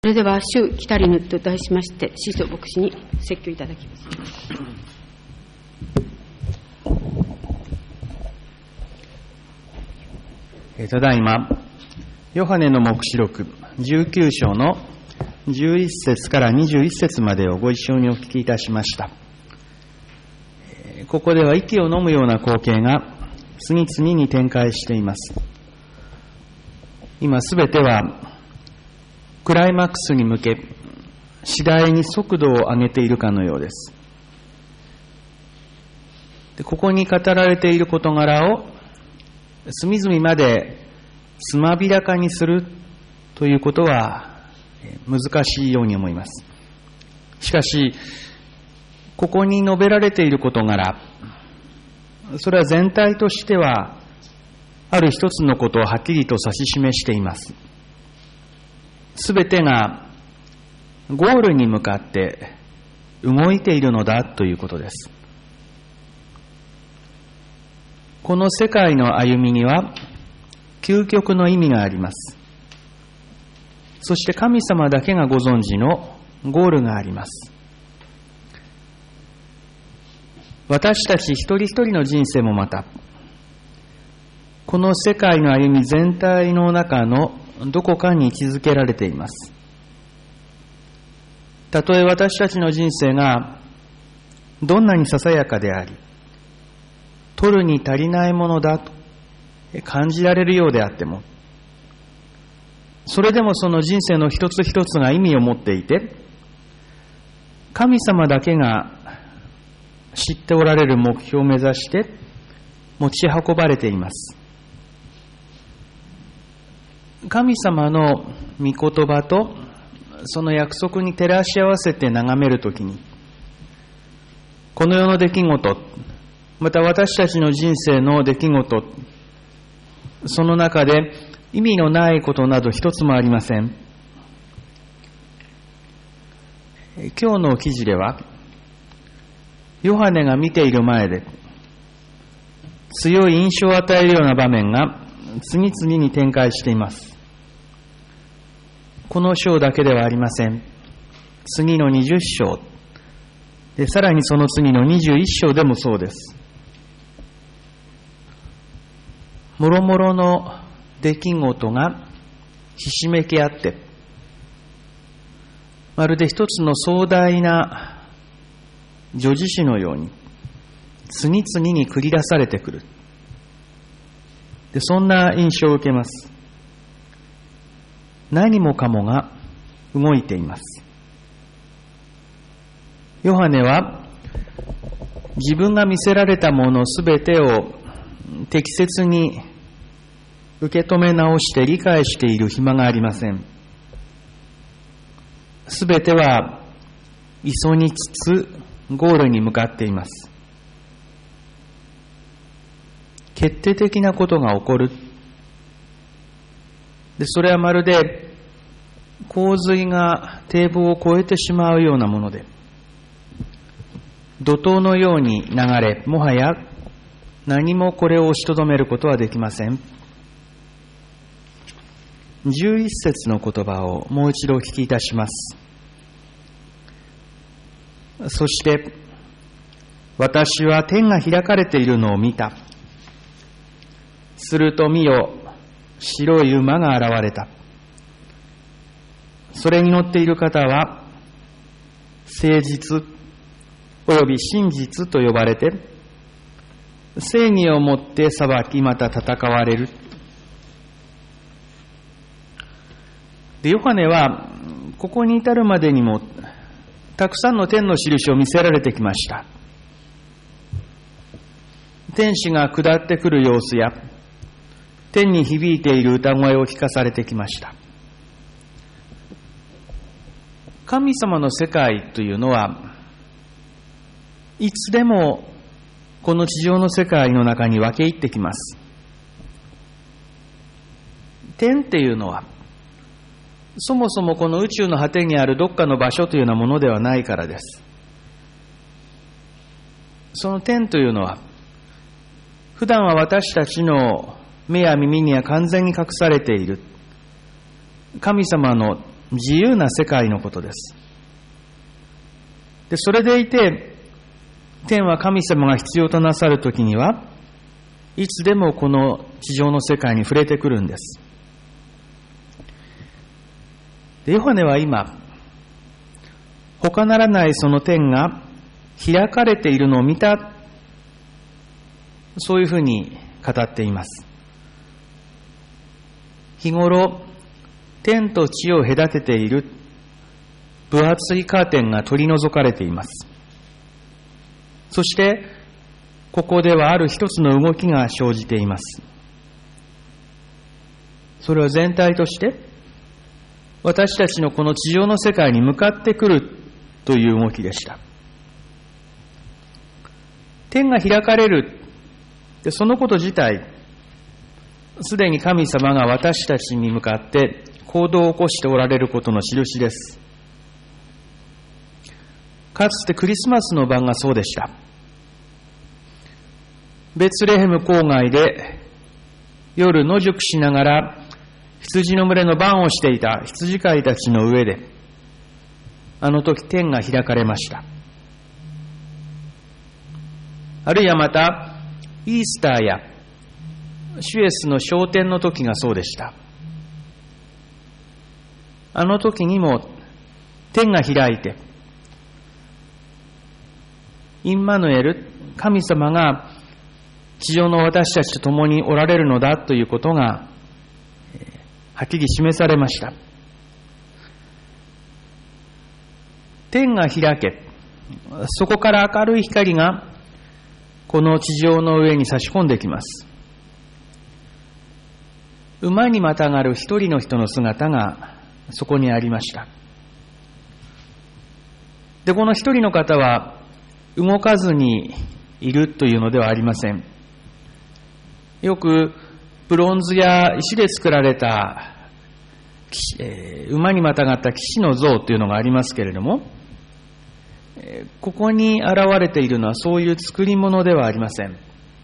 れでは主来たりぬと題しまして司書牧師に説教いただきます。 ただいまヨハネの黙示録19章の11節から21節までをご一緒にお聞きいたしました。ここでは息を飲むような光景が次々に展開しています。今すべてはクライマックスに向け次第に速度を上げているかのようです。ここに語られている事柄を隅々までつまびらかにするということは難しいように思います。しかしここに述べられている事柄、それは全体としてはある一つのことをはっきりと指し示しています。すべてがゴールに向かって動いているのだということです。この世界の歩みには究極の意味があります。そして神様だけがご存知のゴールがあります。私たち一人一人の人生もまたこの世界の歩み全体の中のどこかに位置づけられています。たとえ私たちの人生がどんなにささやかであり取るに足りないものだと感じられるようであっても、それでもその人生の一つ一つが意味を持っていて、神様だけが知っておられる目標を目指して持ち運ばれています。神様の御言葉とその約束に照らし合わせて眺めるときに、この世の出来事、また私たちの人生の出来事、その中で意味のないことなど一つもありません。今日の記事ではヨハネが見ている前で強い印象を与えるような場面が次々に展開しています。この章だけではありません。次の20章で、さらにその次の21章でもそうです。もろもろの出来事がひしめき合って、まるで一つの壮大な叙事詩のように次々に繰り出されてくる。で、そんな印象を受けます。何もかもが動いています。ヨハネは自分が見せられたものすべてを適切に受け止め直して理解している暇がありません。すべては急ぎつつゴールに向かっています。決定的なことが起こる。で、それはまるで洪水が堤防を越えてしまうようなもので、怒涛のように流れ、もはや何もこれを押しとどめることはできません。11節の言葉をもう一度お聞きいたします。そして私は天が開かれているのを見た。すると見よ、白い馬が現れた。それに乗っている方は誠実および真実と呼ばれて、正義をもって裁きまた戦われる。で、ヨハネはここに至るまでにもたくさんの天の印を見せられてきました。天使が下ってくる様子や天に響いている歌声を聞かされてきました。神様の世界というのはいつでもこの地上の世界の中に分け入ってきます。天っていうのはそもそもこの宇宙の果てにあるどっかの場所というようなものではないからです。その天というのは普段は私たちの目や耳には完全に隠されている神様の自由な世界のことです。で、それでいて、天は神様が必要となさるときには、いつでもこの地上の世界に触れてくるんです。で、ヨハネは今、他ならないその天が開かれているのを見た、そういうふうに語っています。日頃、天と地を隔てている分厚いカーテンが取り除かれています。そして、ここではある一つの動きが生じています。それは全体として、私たちのこの地上の世界に向かってくるという動きでした。天が開かれる、でそのこと自体、すでに神様が私たちに向かって行動を起こしておられることの印です。かつてクリスマスの晩がそうでした。ベツレヘム郊外で夜野宿しながら羊の群れの番をしていた羊飼いたちの上で、あの時天が開かれました。あるいはまたイースターやシュエスの昇天の時がそうでした。あの時にも天が開いて、インマヌエル、神様が地上の私たちと共におられるのだということがはっきり示されました。天が開け、そこから明るい光がこの地上の上に差し込んできます。馬にまたがる一人の人の姿がそこにありました。で、この一人の方は動かずにいるというのではありません。よくブロンズや石で作られた、馬にまたがった騎士の像というのがありますけれども、ここに現れているのはそういう作り物ではありません。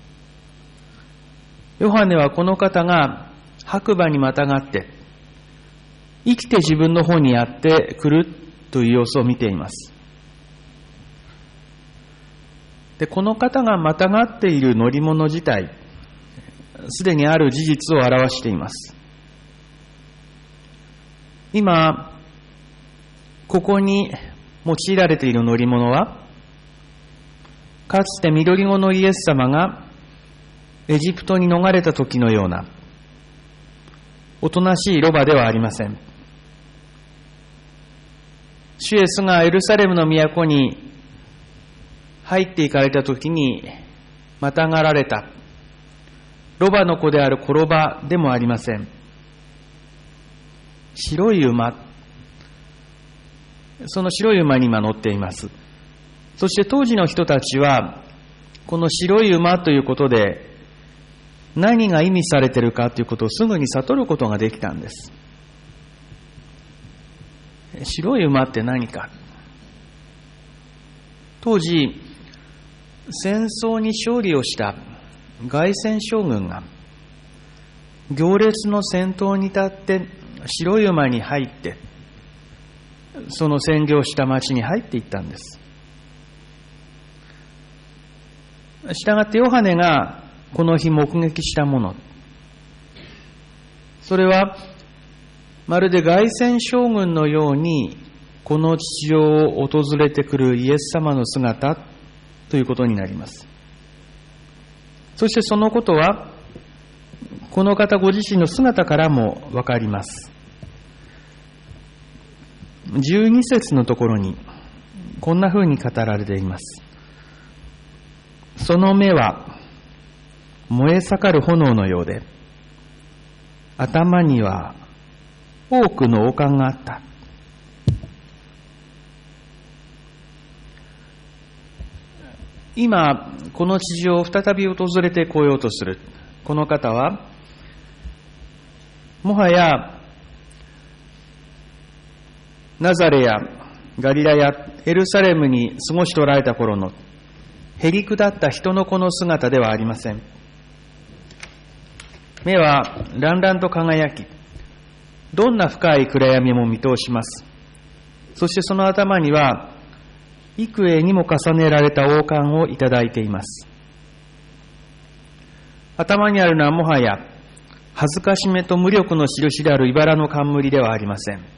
ヨハネはこの方が白馬にまたがって生きて自分の方にやってくるという様子を見ています。で、この方がまたがっている乗り物自体、すでにある事実を表しています。今、ここに用いられている乗り物は、かつて緑子のイエス様がエジプトに逃れた時のようなおとなしいロバではありません。主イエスがエルサレムの都に入っていかれた時にまたがられたロバの子である転ばでもありません。白い馬、その白い馬に今乗っています。そして当時の人たちはこの白い馬ということで何が意味されているかということをすぐに悟ることができたんです。白い馬って何か。当時戦争に勝利をした凱旋将軍が行列の先頭に立って白い馬に入ってその占領した町に入っていったんです。したがってヨハネがこの日目撃したもの、それはまるで凱旋将軍のようにこの地上を訪れてくるイエス様の姿ということになります。そしてそのことはこの方ご自身の姿からもわかります。12節のところにこんな風に語られています。その目は燃え盛る炎のようで、頭には多くの王冠があった。今この地上を再び訪れてこようとするこの方は、もはやナザレやガリラやエルサレムに過ごしておられた頃のへりくだった人の子の姿ではありません。目は乱々と輝き、 どんな深い暗闇も見通します。そしてその頭には幾重にも重ねられた王冠をいただいています。頭にあるのはもはや恥ずかしめと無力の印である茨の冠ではありません。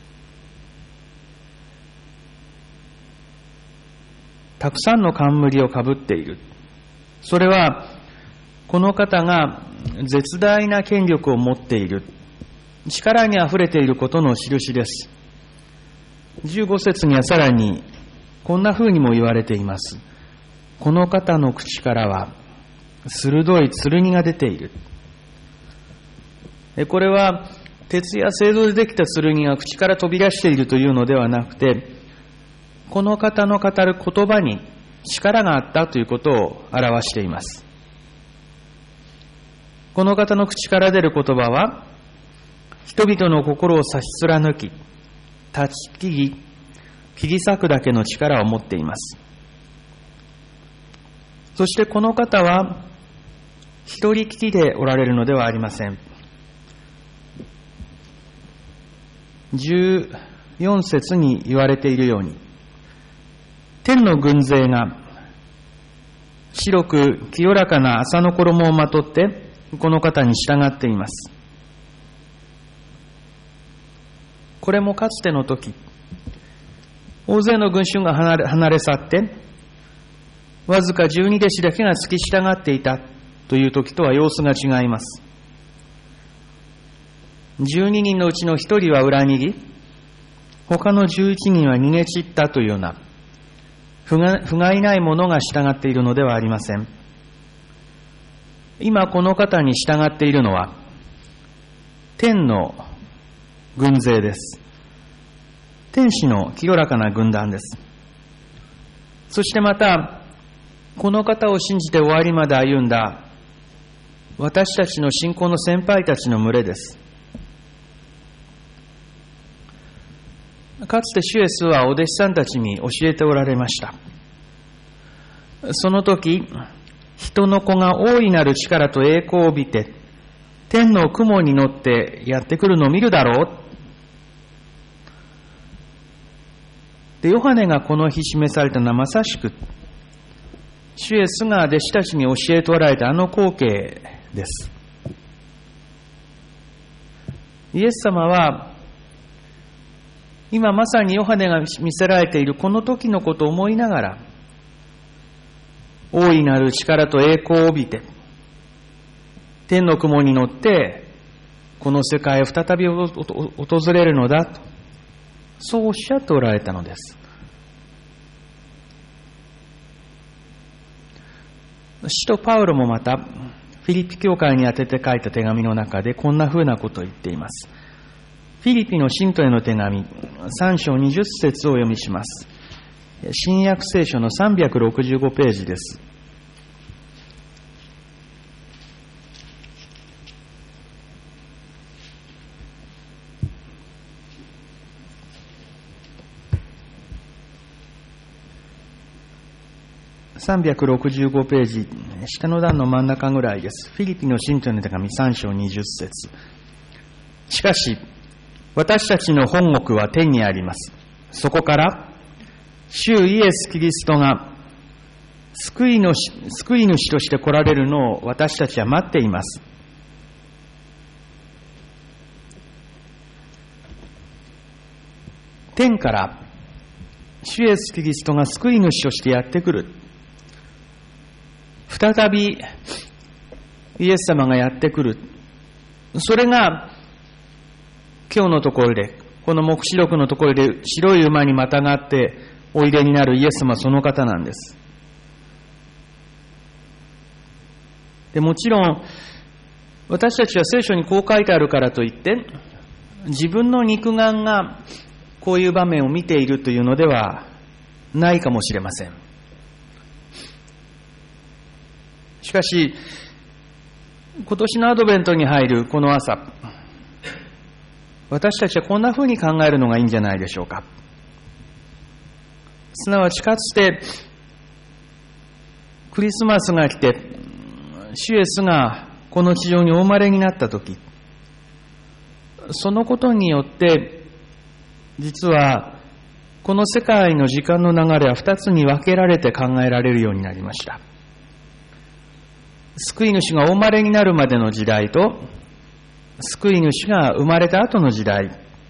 たくさんの冠をかぶっている。それはこの方が絶大な権力を持っている、力にあふれていることの印です。15節にはさらにこんな風にも言われています。この方の口からは鋭い剣が出ている。これは鉄や青銅でできた剣が口から飛び出しているというのではなくて、この方の語る言葉に力があったということを表しています。この方の口から出る言葉は、人々の心を差し貫き、断ち切り、切り裂くだけの力を持っています。そしてこの方は、一人きりでおられるのではありません。14節に言われているように、天の軍勢が白く清らかな麻の衣をまとってこの方に従っています。これもかつての時、大勢の群衆が離れ去ってわずか12弟子だけが付き従っていたという時とは様子が違います。12人のうちの1人は裏切り、他の11人は逃げ散ったというような不甲斐ない者が従っているのではありません。今この方に従っているのは天の軍勢です。天使の清らかな軍団です。そしてまたこの方を信じて終わりまで歩んだ私たちの信仰の先輩たちの群れです。かつて主イエスはお弟子さんたちに教えておられました。その時、人の子が大いなる力と栄光を帯びて天の雲に乗ってやってくるのを見るだろう。で、ヨハネがこの日示されたのはまさしく主イエスが弟子たちに教えておられたあの光景です。イエス様は今まさにヨハネが見せられているこの時のことを思いながら、大いなる力と栄光を帯びて天の雲に乗ってこの世界へ再び訪れるのだと、そうおっしゃっておられたのです。使徒パウロもまたフィリピ教会に宛てて書いた手紙の中でこんなふうなことを言っています。フィリピの信徒への手紙3章20節をお読みします。新約聖書の365ページです。365ページ、下の段の真ん中ぐらいです。フィリピの信徒への手紙3章20節。しかし私たちの本国は天にあります。そこから主イエス・キリストが救い主として来られるのを私たちは待っています。天から主イエス・キリストが救い主としてやってくる。再びイエス様がやってくる。それが今日のところで、この黙示録のところで白い馬にまたがっておいでになるイエス様、その方なんです。でもちろん私たちは聖書にこう書いてあるからといって自分の肉眼がこういう場面を見ているというのではないかもしれません。しかし今年のアドベントに入るこの朝、私たちはこんな風に考えるのがいいんじゃないでしょうか。すなわちかつてクリスマスが来て主イエスがこの地上にお生まれになったとき、 そのことによって実はこの世界の時間の流れは2つに分けられて考えられるようになりました。救い主がお生まれになるまでの時代と救い主が生まれた後の時代、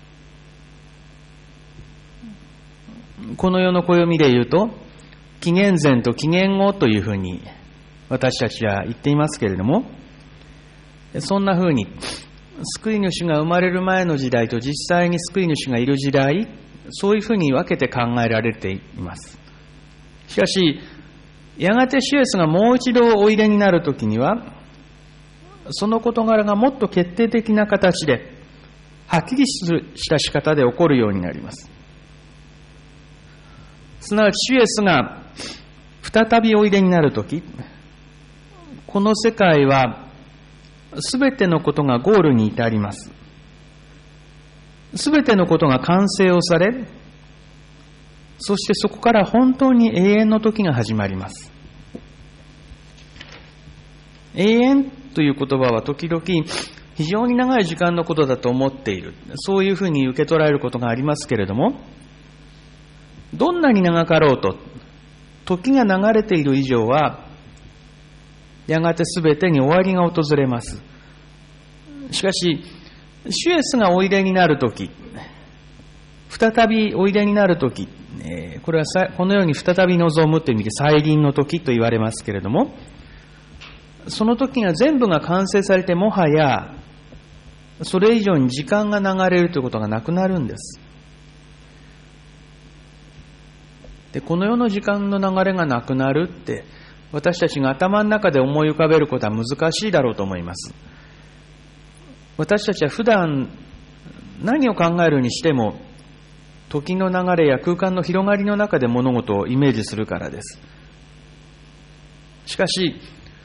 この世の暦で言うと紀元前と紀元後というふうに私たちは言っていますけれども、そんなふうに救い主が生まれる前の時代と実際に救い主がいる時代、そういうふうに分けて考えられています。しかしやがて主イエスがもう一度おいでになるときには、その事柄がもっと決定的な形ではっきりした仕方で起こるようになります。すなわち主イエスが再びおいでになるとき、この世界はすべてのことがゴールに至ります。すべてのことが完成をされ、そしてそこから本当に永遠の時が始まります。永遠という言葉は時々非常に長い時間のことだと思っている、そういうふうに受け取られることがありますけれども、どんなに長かろうと時が流れている以上はやがて全てに終わりが訪れます。しかし主イエスがおいでになるとき、再びおいでになるとき、これはこのように再び望むという意味で再臨の時と言われますけれども、その時が全部が完成されて、もはやそれ以上に時間が流れるということがなくなるんです。で、この世の時間の流れがなくなるって私たちが頭の中で思い浮かべることは難しいだろうと思います。私たちは普段何を考えるにしても時の流れや空間の広がりの中で物事をイメージするからです。しかし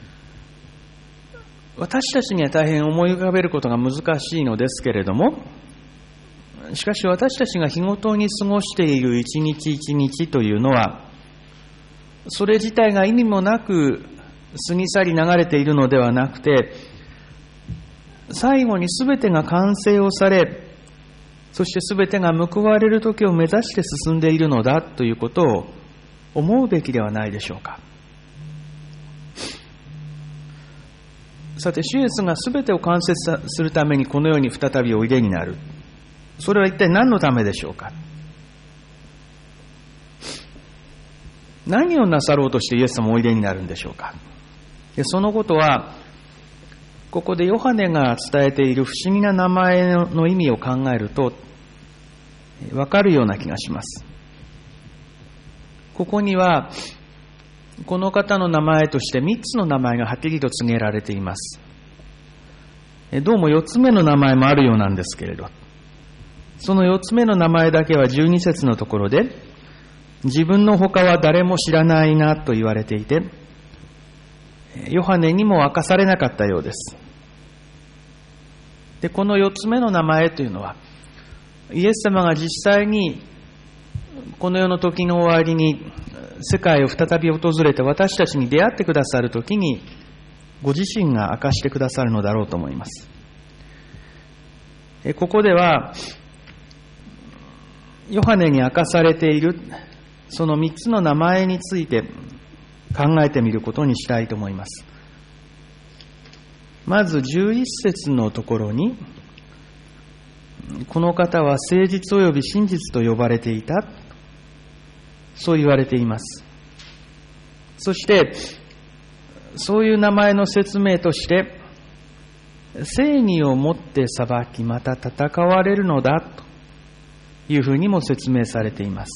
私たちには大変思い浮かべることが難しいのですけれども、しかし私たちが日ごとに過ごしている一日一日というのは、それ自体が意味もなく過ぎ去り流れているのではなくて、最後に全てが完成をされ、そして全てが報われる時を目指して進んでいるのだということを思うべきではないでしょうか。さて、主イエスが全てを完成するためにこの世に再びおいでになる。それは一体何のためでしょうか。何をなさろうとしてイエス様おいでになるんでしょうか。そのことはここでヨハネが伝えている不思議な名前の意味を考えると分かるような気がします。ここにはこの方の名前として3つの名前がはっきりと告げられています。どうも4つ目の名前もあるようなんですけれど、その4つ目の名前だけは12節のところで、自分の他は誰も知らないなと言われていて、ヨハネにも明かされなかったようです。で、この4つ目の名前というのは、イエス様が実際にこの世の時の終わりに世界を再び訪れて私たちに出会ってくださるときに、ご自身が明かしてくださるのだろうと思います。ここではヨハネに明かされているその3つの名前について考えてみることにしたいと思います。まず11節のところに、この方は誠実および真実と呼ばれていた、そう言われています。そしてそういう名前の説明として、正義をもって裁きまた戦われるのだというふうにも説明されています。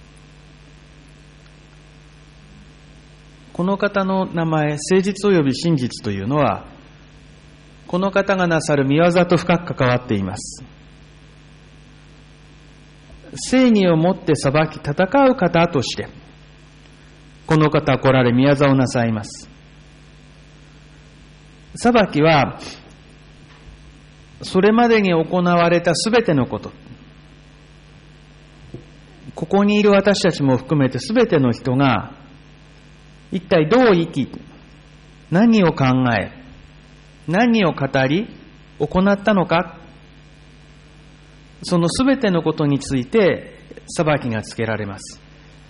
この方の名前、誠実および真実というのは、この方がなさる御業と深く関わっています。正義をもって裁き戦う方としてこの方は来られ御業をなさいます。裁きはそれまでに行われたすべてのこと、ここにいる私たちも含めてすべての人が一体どう生き、何を考え、何を語り行ったのか、 そのすべてのことについて裁きがつけられます。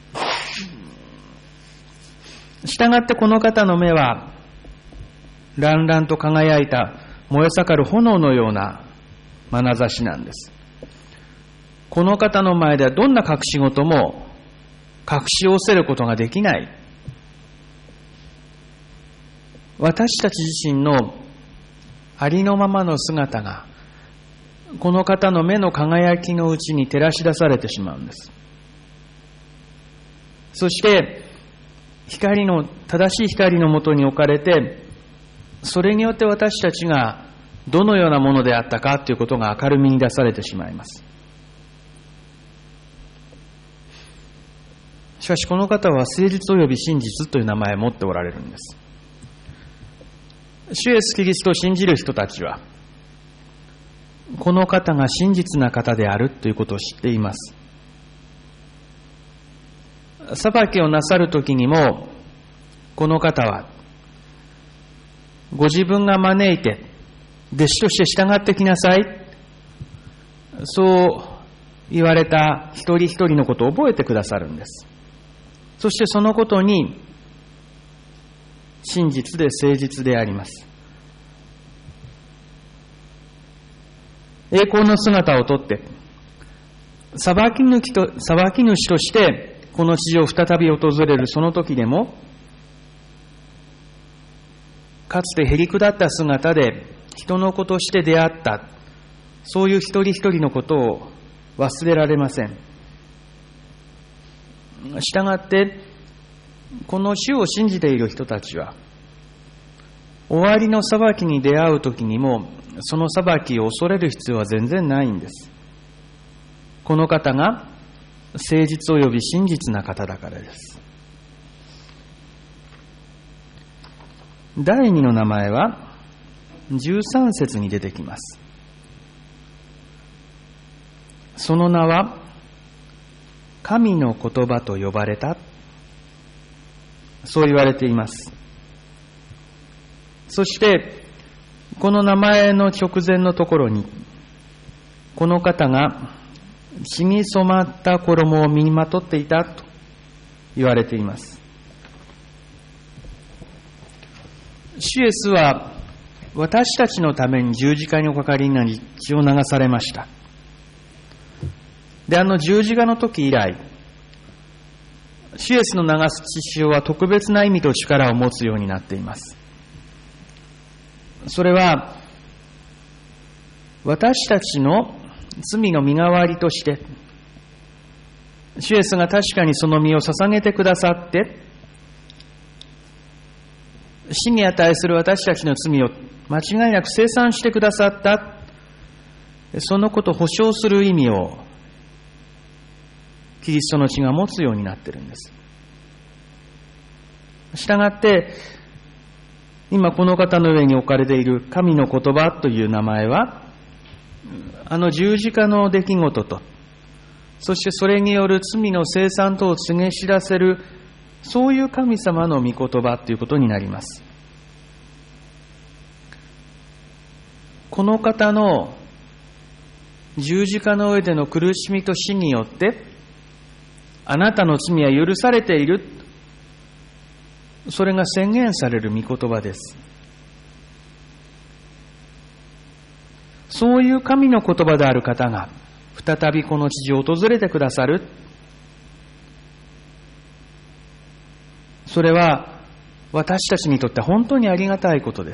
したがってこの方の目は乱々と輝いた燃え盛る炎のような眼差しなんです。この方の前ではどんな隠し事も隠し寄せることができない。私たち自身のありのままの姿がこの方の目の輝きのうちに照らし出されてしまうんです。そして正しい光のもとに置かれて、それによって私たちがどのようなものであったかということが明るみに出されてしまいます。しかしこの方は誠実および真実という名前を持っておられるんです。主イエスキリストを信じる人たちはこの方が真実な方であるということを知っています。裁きをなさるときにもこの方はご自分が招いて弟子として従ってきなさい、そう言われた一人一人のことを覚えてくださるんです。そしてそのことに真実で誠実であります。栄光の姿をとって裁き主としてこの地上を再び訪れるその時でも、かつてへりくだった姿で人の子として出会った、そういう一人一人のことを忘れられません。したがってこの主を信じている人たちは終わりの裁きに出会う時にもその裁きを恐れる必要は全然ないんです。この方が誠実および真実な方だからです。第二の名前は13節に出てきます。その名は神の言葉と呼ばれた、そう言われています。そしてこの名前の直前のところにこの方が血に染まった衣を身にまとっていたと言われています。主イエスは私たちのために十字架におかかりになり血を流されました。で、十字架の時以来、主イエスの流す血潮は特別な意味と力を持つようになっています。それは私たちの罪の身代わりとして主イエスが確かにその身を捧げてくださって死に値する私たちの罪を間違いなく清算してくださった、そのことを保証する意味をキリストの血が持つようになっているんです。したがって今この方の上に置かれている神の言葉という名前は十字架の出来事と、そしてそれによる罪の清算とを告げ知らせる、そういう神様の御言葉ということになります。この方の十字架の上での苦しみと死によってあなたの罪は許されている、それが宣言される御言葉です。そういう神の言葉である方が再びこの地上を訪れてくださる。それは私たちにとって本当にありがたいことです。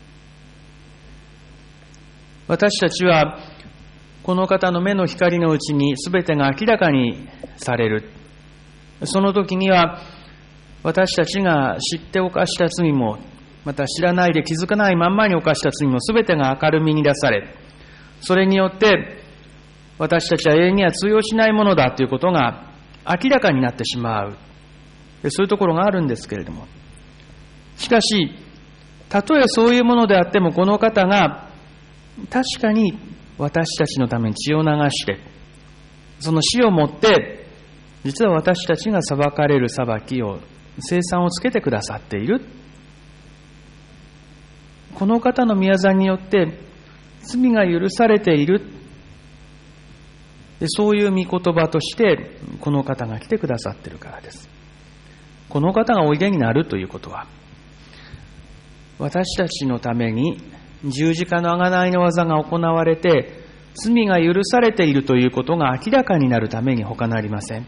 私たちはこの方の目の光のうちに全てが明らかにされる。その時には私たちが知って犯した罪も、また知らないで気づかないまんまに犯した罪も全てが明るみに出され、それによって私たちは永遠には通用しないものだということが明らかになってしまう。そういうところがあるんですけれども、しかし、たとえそういうものであっても、この方が確かに私たちのために血を流して、その死をもって、実は私たちが裁かれる裁きを、清算をつけてくださっている。この方の御業によって罪が許されている。 そういう御言葉としてこの方が来てくださっているからです。この方がおいでになるということは、私たちのために十字架の贖いの技が行われて罪が許されているということが明らかになるために他なりません。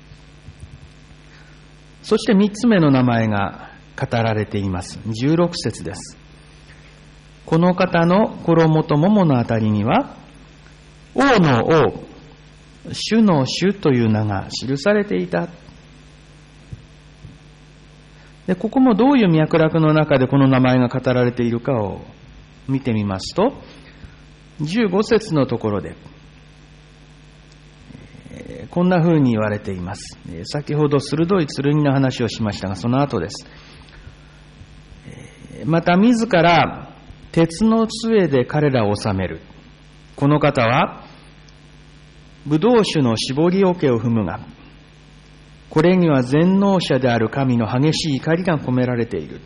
そして3つ目の名前が語られています。16節です。この方の衣と桃のあたりには、王の王、主の主という名が記されていた。で、ここもどういう脈絡の中でこの名前が語られているかを見てみますと、15節のところで、こんな風に言われています。先ほど鋭い剣の話をしましたが、その後です。また自ら鉄の杖で彼らを治める。この方は、ブドウ酒の搾り桶を踏むが、これには全能者である神の激しい怒りが込められている。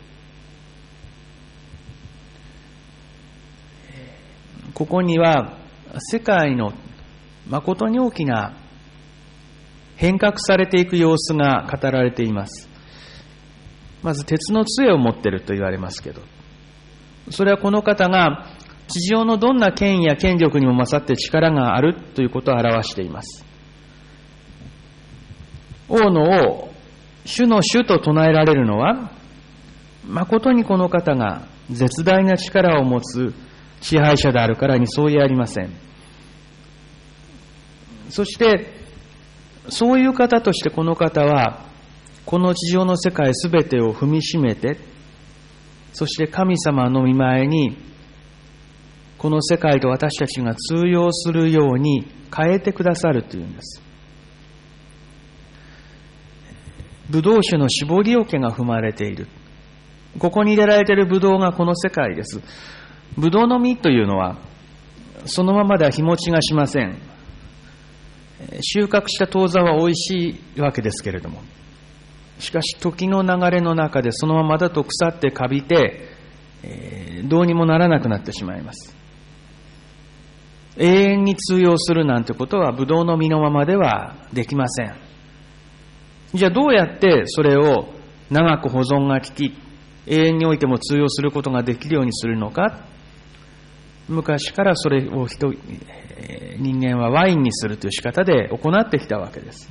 ここには世界の誠に大きな変革されていく様子が語られています。まず鉄の杖を持っていると言われますけど、それはこの方が地上のどんな権威や権力にも勝って力があるということを表しています。王の王、主の主と唱えられるのは、誠にこの方が絶大な力を持つ支配者であるからに相違ありません。そしてそういう方としてこの方はこの地上の世界すべてを踏みしめて、そして神様の御前にこの世界と私たちが通用するように変えてくださるというんです。ブドウ酒の搾り桶が踏まれている。ここに入れられているブドウがこの世界です。ブドウの実というのはそのままでは日持ちがしません。収穫した当座は美味しいわけですけれども、しかし時の流れの中でそのままだと腐ってカビて、どうにもならなくなってしまいます。永遠に通用するなんてことはブドウの実のままではできません。じゃあどうやってそれを長く保存が効き、永遠においても通用することができるようにするのか。昔からそれを人間はワインにするという仕方で行ってきたわけです。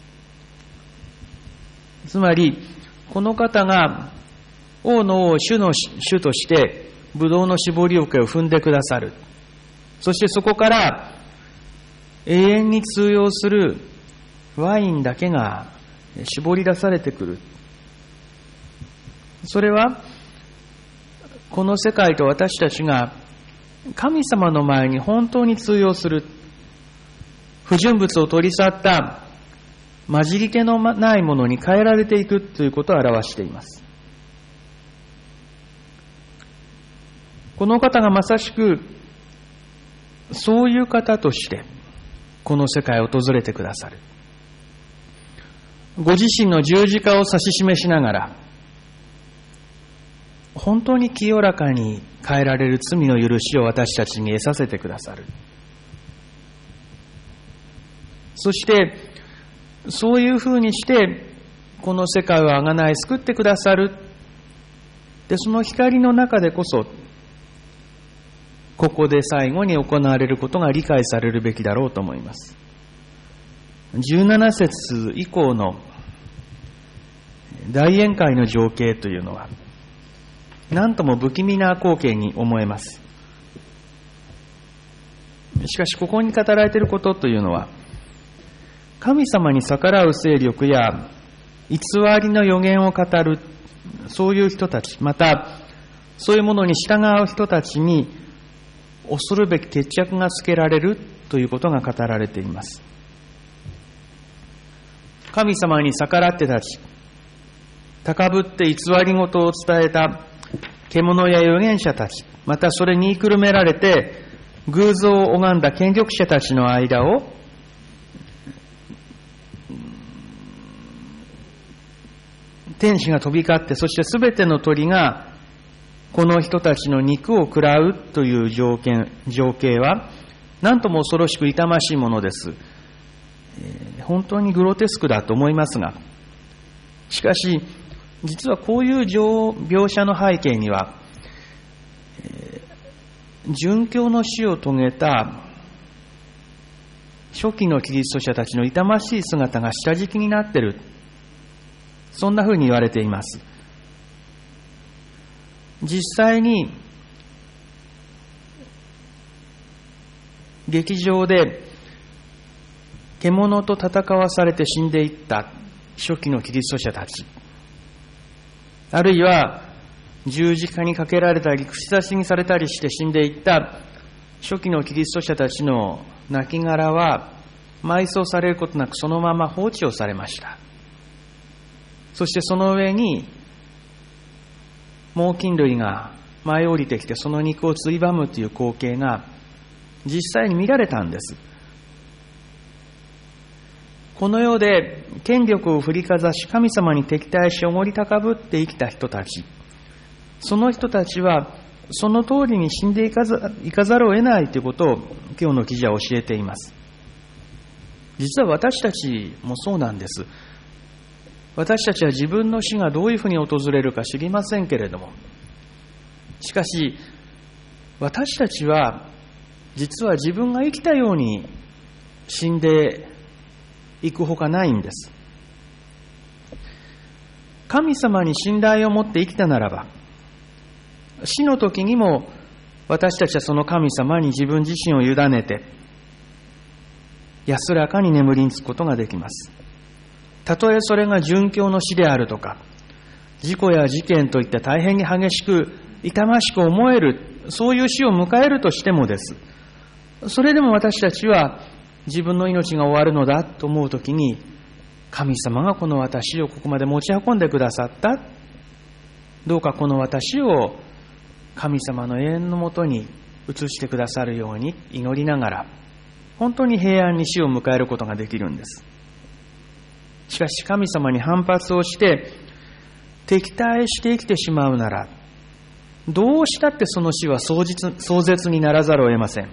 つまりこの方が王の王、主の主としてブドウの搾り桶を踏んでくださる。そしてそこから永遠に通用するワインだけが絞り出されてくる。それはこの世界と私たちが神様の前に本当に通用する、不純物を取り去った混じり気のないものに変えられていくということを表しています。この方がまさしくそういう方としてこの世界を訪れてくださる。ご自身の十字架を指し示しながら、本当に清らかに変えられる罪の許しを私たちに得させてくださる。そしてそういうふうにしてこの世界を贖い救ってくださる。で、その光の中でこそここで最後に行われることが理解されるべきだろうと思います。17節以降の大宴会の情景というのは何とも不気味な光景に思えます。しかしここに語られていることというのは、神様に逆らう勢力や偽りの予言を語るそういう人たち、またそういうものに従う人たちに恐るべき決着がつけられるということが語られています。神様に逆らって立ち、高ぶって偽り事を伝えた獣や預言者たち、またそれに言いくるめられて偶像を拝んだ権力者たちの間を天使が飛び交って、そしてすべての鳥がこの人たちの肉を食らうという情景は何とも恐ろしく痛ましいものです。 本当にグロテスクだと思いますが、しかし実はこういう描写の背景には、殉教の死を遂げた初期のキリスト者たちの痛ましい姿が下敷きになっている、そんなふうに言われています。実際に劇場で獣と戦わされて死んでいった初期のキリスト者たち、あるいは十字架にかけられたり串刺しにされたりして死んでいった初期のキリスト者たちの亡骸は埋葬されることなくそのまま放置をされました。そしてその上に猛禽類が舞い降りてきてその肉をついばむという光景が実際に見られたんです。この世で権力を振りかざし神様に敵対しおごり高ぶって生きた人たち、その人たちはその通りに死んでいかざるを得ないということを今日の記事は教えています。実は私たちもそうなんです。私たちは自分の死がどういうふうに訪れるか知りませんけれども、しかし私たちは実は自分が生きたように死んでいくほかないんです。神様に信頼を持って生きたならば、死の時にも私たちはその神様に自分自身を委ねて安らかに眠りにつくことができます。たとえそれが殉教の死であるとか事故や事件といった大変に激しく痛ましく思える、そういう死を迎えるとしてもです。それでも私たちは自分の命が終わるのだと思うときに、神様がこの私をここまで持ち運んでくださった。どうかこの私を神様の永遠のもとに移してくださるように祈りながら、本当に平安に死を迎えることができるんです。しかし神様に反発をして敵対して生きてしまうなら、どうしたってその死は壮絶にならざるを得ません。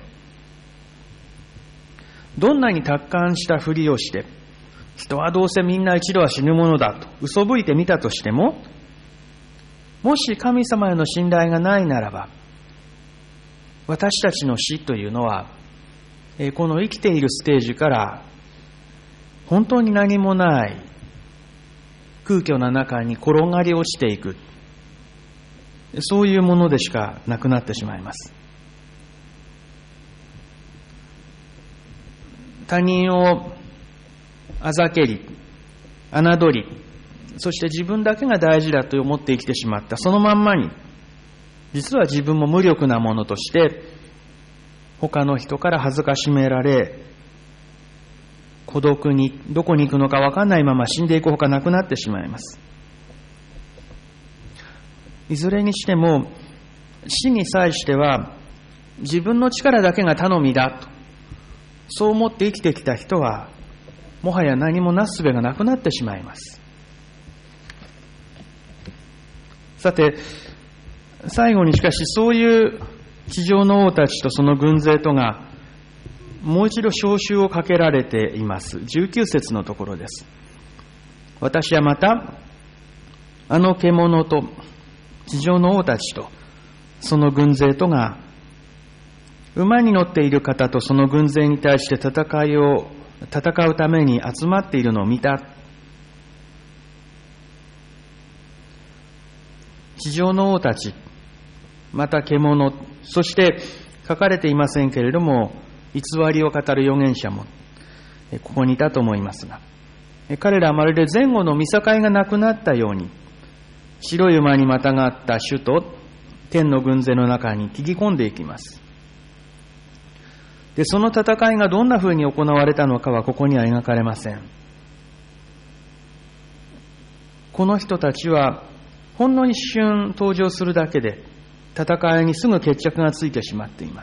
どんなに達観したふりをして、人はどうせみんな一度は死ぬものだと嘘吹いてみたとしても、もし神様への信頼がないならば、私たちの死というのは、この生きているステージから本当に何もない空虚な中に転がり落ちていく、そういうものでしかなくなってしまいます。他人をあざけり、侮り、そして自分だけが大事だと思って生きてしまったそのまんまに、実は自分も無力なものとして他の人から恥ずかしめられ、孤独にどこに行くのか分かんないまま死んでいくほかなくなってしまいます。いずれにしても死に際しては自分の力だけが頼みだと、そう思って生きてきた人はもはや何もなすすべがなくなってしまいます。さて、最後にしかしそういう地上の王たちとその軍勢とがもう一度召集をかけられています。19節のところです。私はまたあの獣と地上の王たちとその軍勢とが馬に乗っている方とその軍勢に対して戦うために集まっているのを見た。地上の王たち、また獣、そして書かれていませんけれども偽りを語る預言者もここにいたと思いますが、彼らはまるで前後の見境がなくなったように白い馬にまたがった主と天の軍勢の中に聞き込んでいきます。で、その戦いがどんな風に行われたのかはここには描かれません。この人たちはほんの一瞬登場するだけで戦いにすぐ決着がついてしまっています。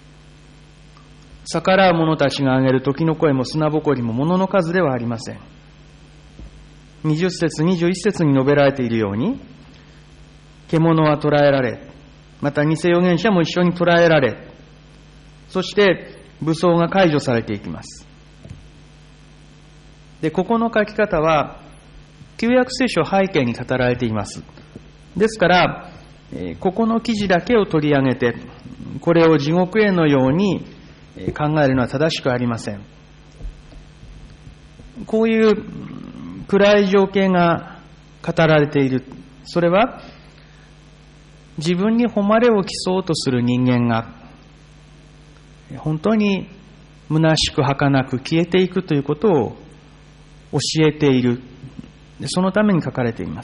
逆らう者たちが上げる時の声も砂ぼこりも物の数ではありません。20節21節に述べられているように、獣は捕らえられ、また偽預言者も一緒に捕らえられ、そして武装が解除されていきます。 で、ここの書き方は旧約聖書背景に語られています。ですから、ここの記事だけを取り上げて、これを地獄へのように考えるのは正しくありません。こういう暗い情景が語られている。それは自分に誉れを競おうとする人間が本当に虚しく儚く消えていくということを教えている。そのために書かれています。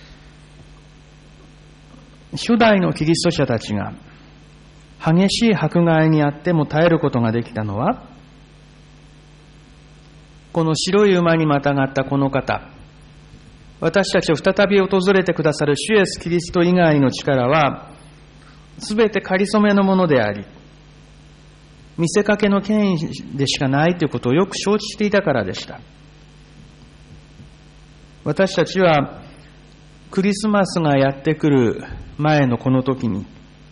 初代のキリスト者たちが激しい迫害にあっても耐えることができたのは、この白い馬にまたがったこの方、私たちを再び訪れてくださる主イエスキリスト以外の力はすべて仮初めのものであり、見せかけの権威でしかないということをよく承知していたからでした。私たちはクリスマスがやってくる前のこの時に、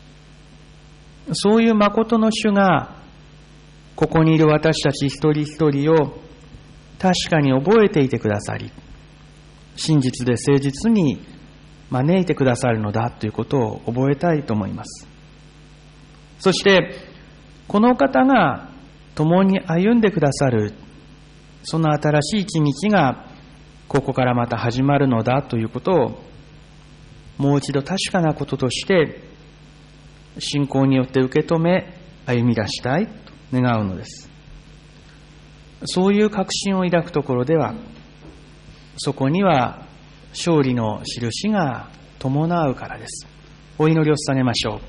そういう誠の主がここにいる私たち一人一人を確かに覚えていてくださり、真実で誠実に招いてくださるのだということを覚えたいと思います。そしてこの方が共に歩んでくださる、その新しい一日がここからまた始まるのだということをもう一度確かなこととして信仰によって受け止め歩み出したいと願うのです。そういう確信を抱くところでは、そこには勝利の印が伴うからです。お祈りを捧げましょう。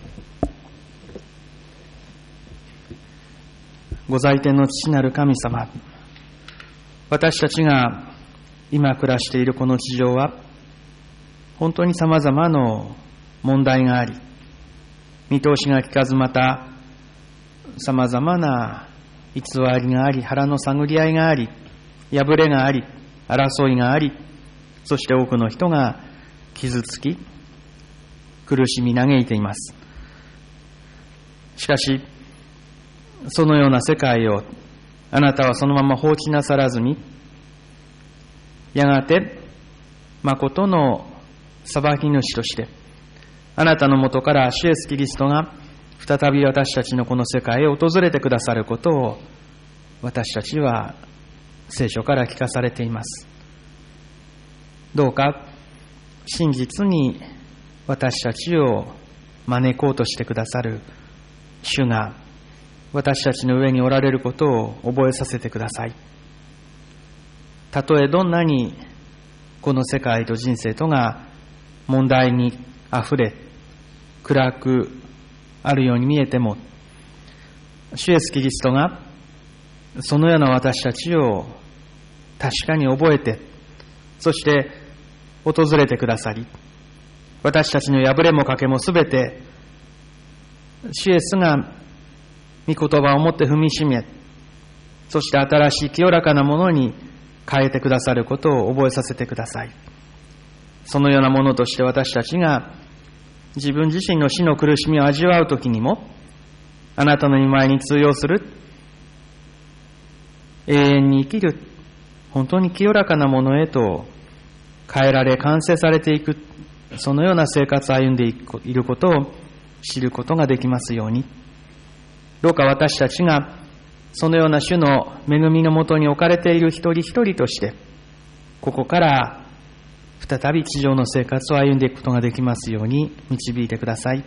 ご在天の父なる神様、私たちが今暮らしているこの地上は本当に様々な問題があり、見通しが利かず、また様々な偽りがあり、腹の探り合いがあり、破れがあり、争いがあり、そして多くの人が傷つき苦しみ嘆いています。しかしそのような世界をあなたはそのまま放置なさらずに、やがて誠の裁き主としてあなたのもとから主イエスキリストが再び私たちのこの世界へ訪れてくださることを私たちは聖書から聞かされています。どうか真実に私たちを招こうとしてくださる主が私たちの上におられることを覚えさせてください。たとえどんなにこの世界と人生とが問題にあふれ暗くあるように見えても、主イエスキリストがそのような私たちを確かに覚えて、そして訪れてくださり、私たちの破れも欠けもすべて主イエスが御言葉をもって踏みしめ、そして新しい清らかなものに変えてくださることを覚えさせてください。そのようなものとして私たちが自分自身の死の苦しみを味わうときにも、あなたの御前に通用する永遠に生きる本当に清らかなものへと変えられ完成されていく、そのような生活を歩んでいることを知ることができますように。どうか私たちがそのような主の恵みのもとに置かれている一人一人として、ここから再び地上の生活を歩んでいくことができますように導いてください。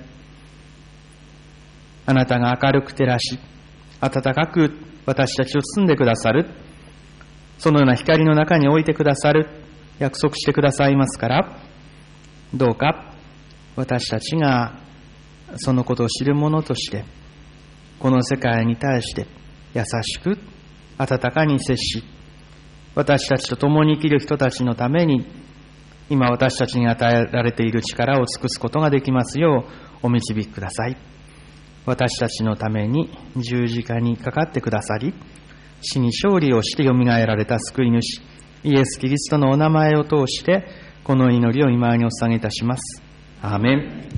あなたが明るく照らし、温かく私たちを包んでくださる、そのような光の中に置いてくださる約束してくださいますから、どうか私たちがそのことを知る者として、この世界に対して優しく温かに接し、私たちと共に生きる人たちのために今私たちに与えられている力を尽くすことができますようお導きください。私たちのために十字架にかかってくださり、死に勝利をしてよみがえられた救い主イエス・キリストのお名前を通してこの祈りを御前にお捧げいたします。アーメン。